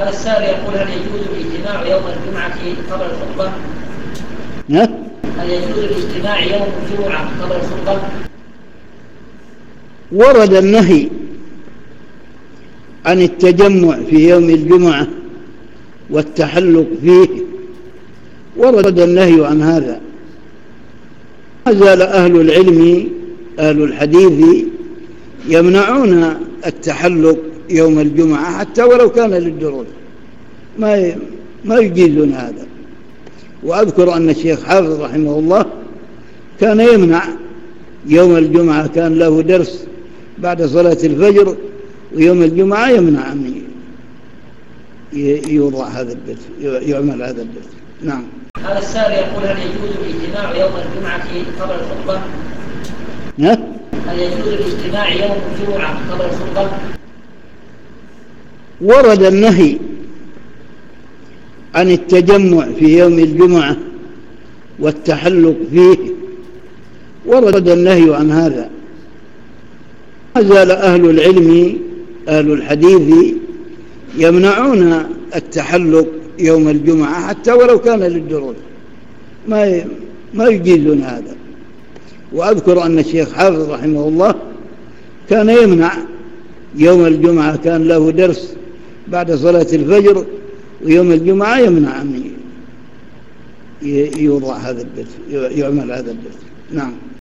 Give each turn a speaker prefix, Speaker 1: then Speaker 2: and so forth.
Speaker 1: هذا السائل يقول: هل يجوز الاجتماع يوم الجمعة قبل الخطبة؟ هل يجوز الاجتماع يوم الجمعة قبل الخطبة؟
Speaker 2: ورد النهي عن التجمع في يوم الجمعة والتحلق فيه، ورد النهي عن هذا. ما زال أهل العلم أهل الحديث يمنعون التحلق يوم الجمعة حتى ولو كان للدروس، ما يجيزون هذا. وأذكر أن الشيخ حافظ رحمه الله كان يمنع يوم الجمعة، كان له درس بعد صلاة الفجر، ويوم الجمعة يمنع أن يوضع هذا الدرس، يعمل هذا الدرس. نعم.
Speaker 1: هذا السائل يقول: هل يجوز الاجتماع يوم الجمعة قبل الخطبة؟ هل يجوز الاجتماع يوم الجمعة قبل الخطبة؟
Speaker 2: ورد النهي عن التجمع في يوم الجمعة والتحلق فيه، ورد النهي عن هذا. ما زال أهل العلم أهل الحديث يمنعون التحلق يوم الجمعة حتى ولو كان للدروس، ما يجيزون هذا. وأذكر أن الشيخ حافظ رحمه الله كان يمنع يوم الجمعة، كان له درس بعد صلاة الفجر، ويوم الجمعة يمنع أن يوضع هذا الدرس، يعمل هذا الدرس. نعم.